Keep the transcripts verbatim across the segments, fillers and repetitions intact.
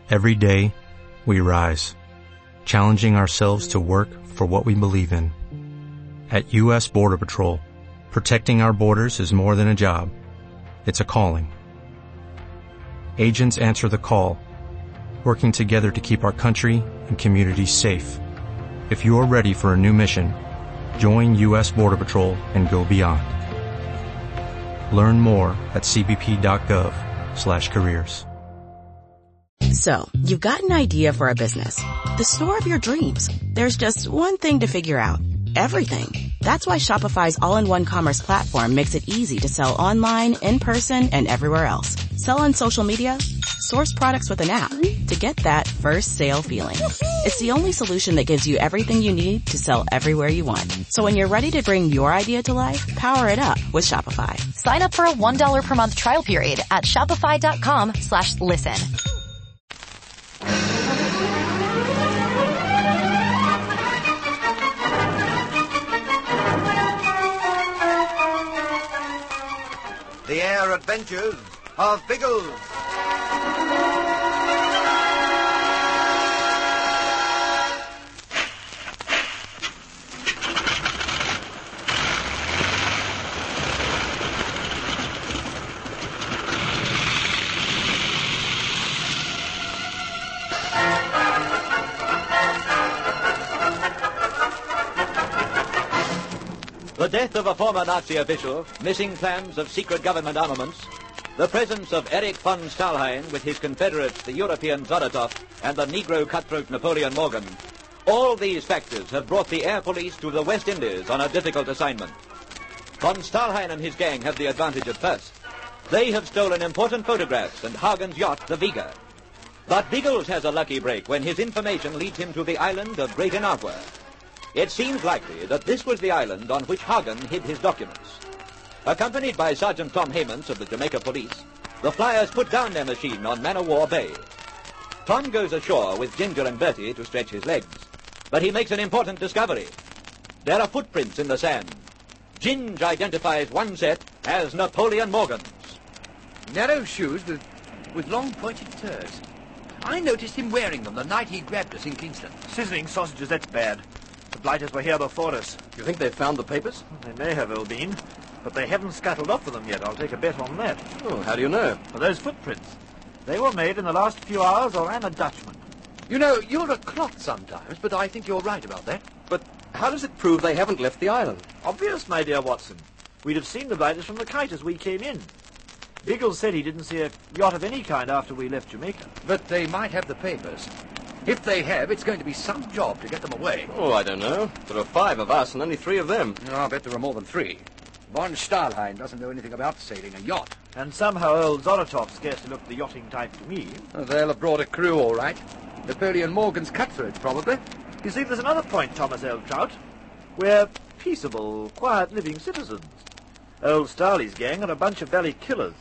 Every day, we rise, challenging ourselves to work for what we believe in. At U S Border Patrol, protecting our borders is more than a job. It's a calling. Agents answer the call, working together to keep our country and communities safe. If you are ready for a new mission, join U S Border Patrol and go beyond. Learn more at c b p dot gov slash careers. So, you've got an idea for a business. The store of your dreams. There's just one thing to figure out. Everything. That's why Shopify's all-in-one commerce platform makes it easy to sell online, in person, and everywhere else. Sell on social media, source products with an app to get that first sale feeling. It's the only solution that gives you everything you need to sell everywhere you want. So when you're ready to bring your idea to life, power it up with Shopify. Sign up for a one dollar per month trial period at shopify.com slash listen. The Air Adventures of Biggles. The death of a former Nazi official, missing plans of secret government armaments, the presence of Erich von Stahlheim with his confederates, the European Zolotov, and the Negro cutthroat Napoleon Morgan. All these factors have brought the air police to the West Indies on a difficult assignment. Von Stahlheim and his gang have the advantage at first. They have stolen important photographs and Hagen's yacht, the Vega. But Biggles has a lucky break when his information leads him to the island of Great Inagua. It seems likely that this was the island on which Hagen hid his documents. Accompanied by Sergeant Tom Hammonds of the Jamaica Police, the flyers put down their machine on Man o' War Bay. Tom goes ashore with Ginger and Bertie to stretch his legs, but he makes an important discovery. There are footprints in the sand. Ginge identifies one set as Napoleon Morgan's. Narrow shoes with, with long pointed toes. I noticed him wearing them the night he grabbed us in Kingston. Sizzling sausages, that's bad. The blighters were here before us. You think they've found the papers? They may have, Elbean, but they haven't scuttled off with them yet. I'll take a bet on that. Oh, how do you know? For those footprints. They were made in the last few hours or ran a Dutchman. You know, you're a clot sometimes, but I think you're right about that. But how does it prove they haven't left the island? Obvious, my dear Watson. We'd have seen the blighters from the kite as we came in. Biggles said he didn't see a yacht of any kind after we left Jamaica. But they might have the papers. If they have, it's going to be some job to get them away. Oh, I don't know. There are five of us and only three of them. Oh, I bet there are more than three. Von Stahlheim doesn't know anything about sailing a yacht. And somehow old Zolotov scarcely looked the yachting type to me. Oh, they'll have brought a crew, all right. Napoleon Morgan's cutthroats, probably. You see, there's another point, Thomas Eltrout. We're peaceable, quiet living citizens. Old Starley's gang are a bunch of valley killers.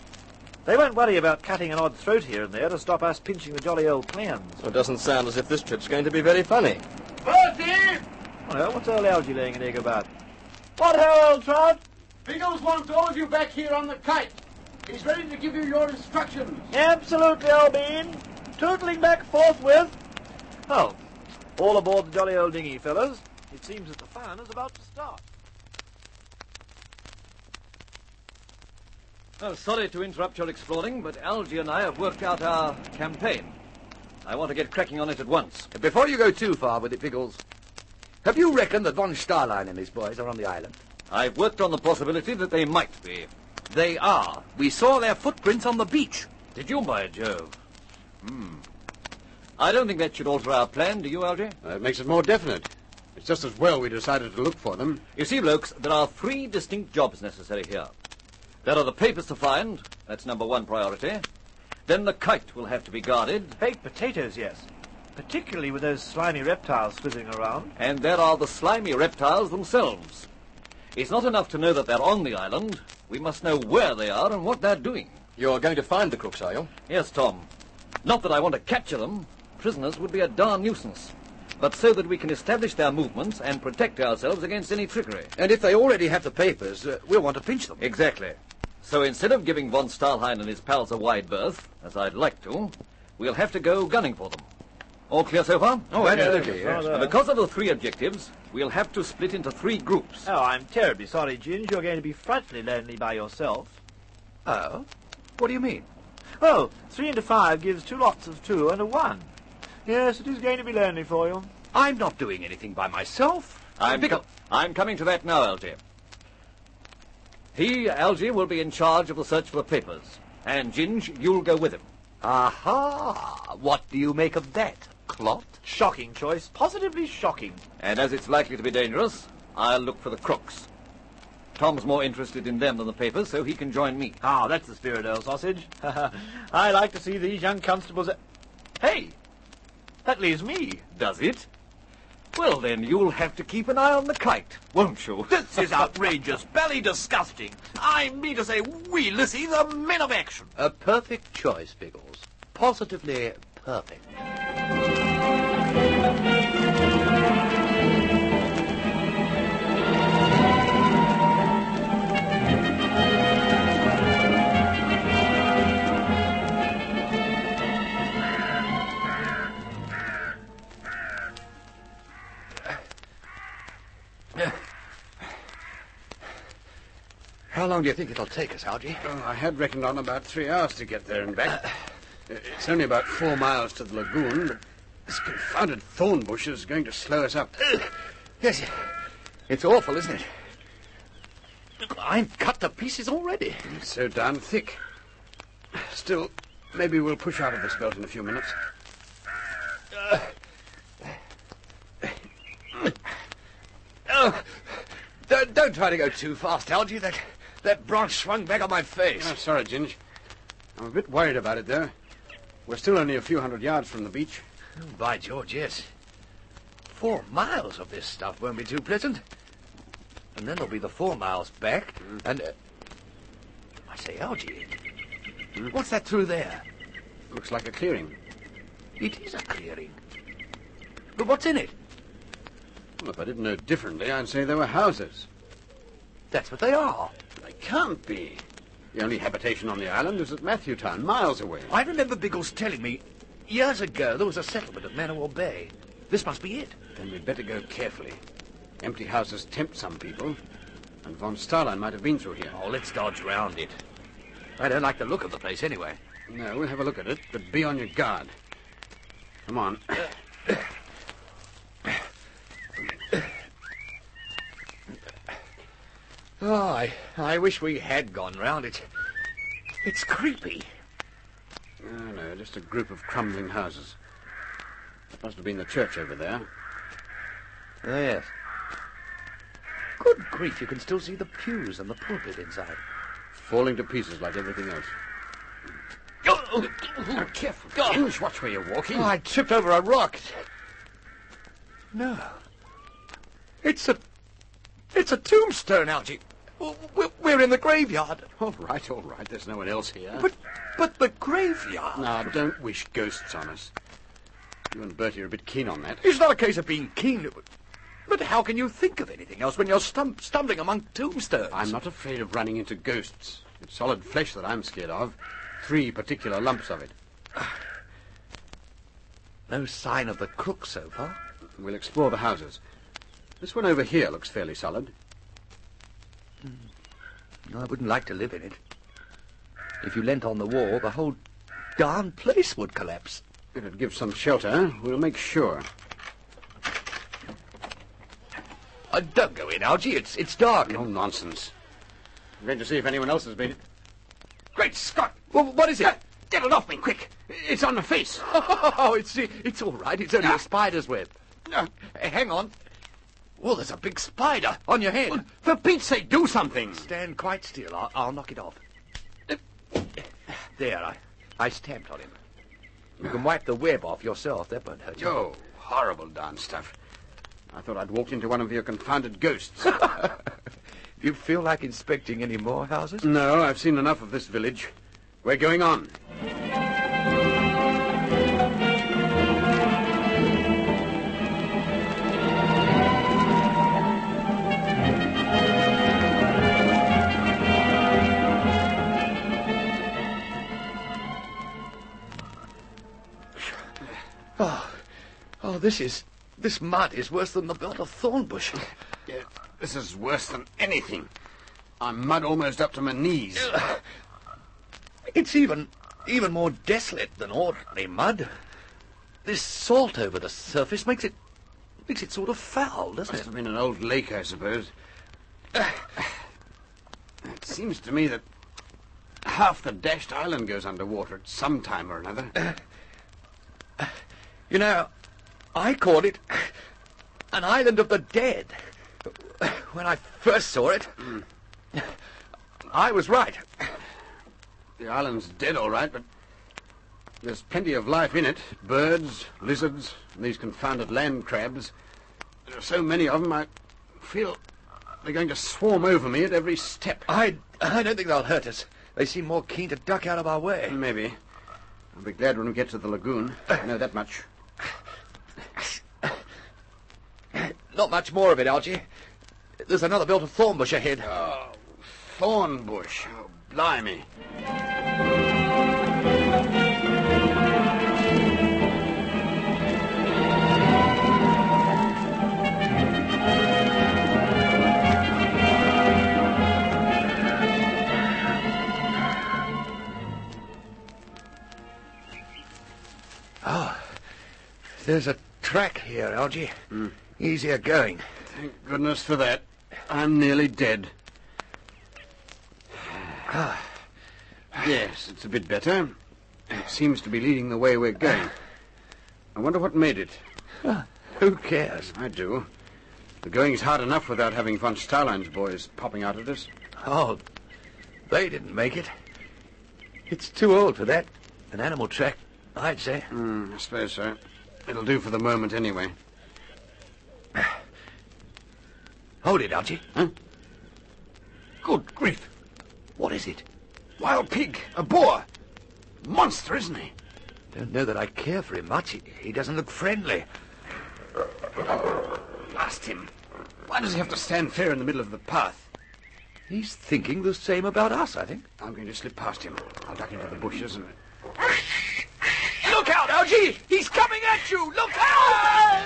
They won't worry about cutting an odd throat here and there to stop us pinching the jolly old plans. Well, it doesn't sound as if this trip's going to be very funny. Bertie! Oh, what's old Algy laying an egg about? What ho, old trout? Biggles wants all of you back here on the kite. He's ready to give you your instructions. Absolutely, Albine. Tootling back forthwith. Oh, all aboard the jolly old dinghy, fellows. It seems that the fun is about to start. Oh, sorry to interrupt your exploring, but Algy and I have worked out our campaign. I want to get cracking on it at once. Before you go too far with it, Biggles, have you reckoned that von Stahlheim and his boys are on the island? I've worked on the possibility that they might be. They are. We saw their footprints on the beach. Did you, by Jove? Hmm. I don't think that should alter our plan, do you, Algy? Uh, it makes it more definite. It's just as well we decided to look for them. You see, blokes, there are three distinct jobs necessary here. There are the papers to find. That's number one priority. Then the kite will have to be guarded. Baked potatoes, yes. Particularly with those slimy reptiles swizzing around. And there are the slimy reptiles themselves. It's not enough to know that they're on the island. We must know where they are and what they're doing. You're going to find the crooks, are you? Yes, Tom. Not that I want to capture them. Prisoners would be a darn nuisance. But so that we can establish their movements and protect ourselves against any trickery. And if they already have the papers, uh, we'll want to pinch them. Exactly. So instead of giving von Stahlheim and his pals a wide berth, as I'd like to, we'll have to go gunning for them. All clear so far? Oh, absolutely, yes. And because of the three objectives, we'll have to split into three groups. Oh, I'm terribly sorry, Ginge. You're going to be frightfully lonely by yourself. Oh? What do you mean? Well, three into five gives two lots of two and a one. Yes, it is going to be lonely for you. I'm not doing anything by myself. I'm, co- I'm coming to that now, Algy. He, Algy, will be in charge of the search for the papers. And, Ginge, you'll go with him. Aha! What do you make of that, Clot? Shocking choice. Positively shocking. And as it's likely to be dangerous, I'll look for the crooks. Tom's more interested in them than the papers, so he can join me. Ah, that's the spirit, old sausage. I like to see these young constables... Hey! That leaves me. Does it? Well, then, you'll have to keep an eye on the kite, won't you? This is outrageous, belly disgusting. I mean to say, we Lissies are men of action. A perfect choice, Biggles. Positively perfect. How long do you think it'll take us, Algy? Oh, I had reckoned on about three hours to get there and back. It's only about four miles to the lagoon, but this confounded thorn bush is going to slow us up. Yes, it's awful, isn't it? I'm cut to pieces already. It's so darn thick. Still, maybe we'll push out of this belt in a few minutes. Uh, oh, don't, don't try to go too fast, Algy. That, that branch swung back on my face. Oh, sorry, Ginge. I'm a bit worried about it, though. We're still only a few hundred yards from the beach. Oh, by George, yes. Four miles of this stuff won't be too pleasant. And then there'll be the four miles back, mm. and... Uh, I say, Algy, mm. what's that through there? Looks like a clearing. It is a clearing. But what's in it? Well, if I didn't know differently, I'd say there were houses. That's what they are. They can't be. The only habitation on the island is at Matthewtown, miles away. I remember Biggles telling me years ago there was a settlement at Manowar Bay. This must be it. Then we'd better go carefully. Empty houses tempt some people, and von Starline might have been through here. Oh, let's dodge round it. I don't like the look of the place anyway. No, we'll have a look at it, but be on your guard. Come on. Oh, I, I wish we had gone round it. It's creepy. No, no, just a group of crumbling houses. It must have been the church over there. Oh, yes. Good grief, you can still see the pews and the pulpit inside. Falling to pieces like everything else. Oh, oh, oh, careful, Ginge. Watch where you're walking. Oh, I tripped over a rock. No. It's a... It's a tombstone, Algy. We're in the graveyard. All right, all right. There's no one else here. But, but the graveyard... Now, don't wish ghosts on us. You and Bertie are a bit keen on that. It's not a case of being keen. But how can you think of anything else when you're stum- stumbling among tombstones? I'm not afraid of running into ghosts. It's solid flesh that I'm scared of. Three particular lumps of it. No sign of the crook so far. We'll explore the houses. This one over here looks fairly solid. Mm. I wouldn't like to live in it. If you leant on the wall, the whole darn place would collapse. If it gives some shelter, we'll make sure. Uh, don't go in, Algy. It's, it's dark. No nonsense. I'm going to see if anyone else has been... Great Scott! Well, what is it? Uh, get it off me, quick! It's on the face. Oh, it's it's all right. It's only uh, a spider's web. Uh, hang on. Oh, there's a big spider on your head. Well, for Pete's sake, do something. Stand quite still. I'll, I'll knock it off. There, I, I stamped on him. You can wipe the web off yourself. That won't hurt you. Oh, horrible darn stuff. I thought I'd walked into one of your confounded ghosts. You feel like inspecting any more houses? No, I've seen enough of this village. We're going on. Oh, oh, this is... This mud is worse than the belt of thornbush. Yeah, this is worse than anything. I'm mud almost up to my knees. It's even... even more desolate than ordinary mud. This salt over the surface makes it... makes it sort of foul, doesn't Must it? have been an old lake, I suppose. It seems to me that half the dashed island goes underwater at some time or another. Uh, you know, I called it an island of the dead. When I first saw it, mm. I was right. The island's dead, all right, but there's plenty of life in it. Birds, lizards, and these confounded land crabs. There are so many of them, I feel they're going to swarm over me at every step. I, I don't think they'll hurt us. They seem more keen to duck out of our way. Maybe. I'll be glad when we get to the lagoon. I know that much. Not much more of it, Algy. There's another belt of thornbush ahead. Oh, thornbush. Oh, blimey. Oh, there's a track here, Algy. Mm. Easier going. Thank goodness for that. I'm nearly dead. Ah. Yes, it's a bit better. It seems to be leading the way we're going. I wonder what made it. Uh, who cares? I do. The going's hard enough without having von Stahlhein's boys popping out at us. Oh, they didn't make it. It's too old for that. An animal track, I'd say. Mm, I suppose so. It'll do for the moment anyway. Hold it, Algy. Huh? Good grief. What is it? Wild pig. A boar. Monster, isn't he? Don't know that I care for him much. He, he doesn't look friendly. Blast him. Why does he have to stand fair in the middle of the path? He's thinking the same about us, I think. I'm going to slip past him. I'll duck into the bushes and... Look out, Algy! He's coming at you! Look out!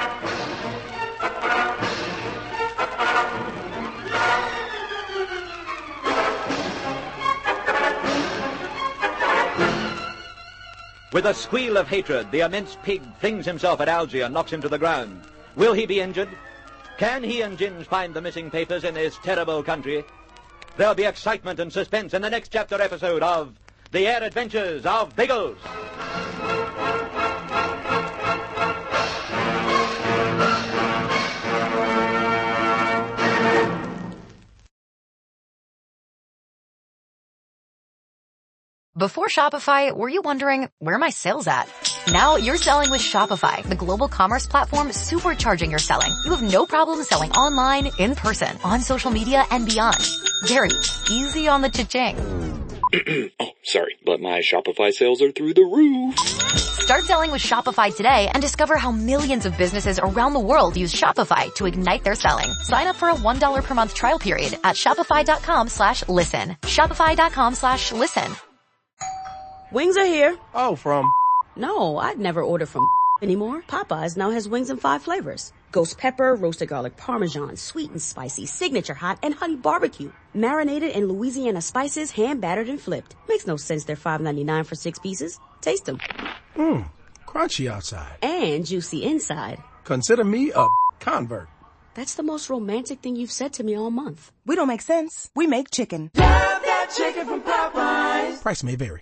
With a squeal of hatred, the immense pig flings himself at Algy and knocks him to the ground. Will he be injured? Can he and Ginge find the missing papers in this terrible country? There'll be excitement and suspense in the next chapter episode of The Air Adventures of Biggles. Before Shopify, were you wondering, where are my sales at? Now you're selling with Shopify, the global commerce platform supercharging your selling. You have no problem selling online, in person, on social media, and beyond. Gary, easy on the cha-ching. Oh, sorry, but my Shopify sales are through the roof. Start selling with Shopify today and discover how millions of businesses around the world use Shopify to ignite their selling. Sign up for a one dollar per month trial period at shopify.com slash listen. Shopify.com slash listen. Wings are here. Oh, from... No, I'd never order from anymore. Popeyes now has wings in five flavors. Ghost pepper, roasted garlic parmesan, sweet and spicy, signature hot, and honey barbecue. Marinated in Louisiana spices, hand battered and flipped. Makes no sense they're five ninety-nine for six pieces. Taste them. Mmm, crunchy outside. And juicy inside. Consider me a convert. That's the most romantic thing you've said to me all month. We don't make sense. We make chicken. Love that chicken from Popeyes. Price may vary.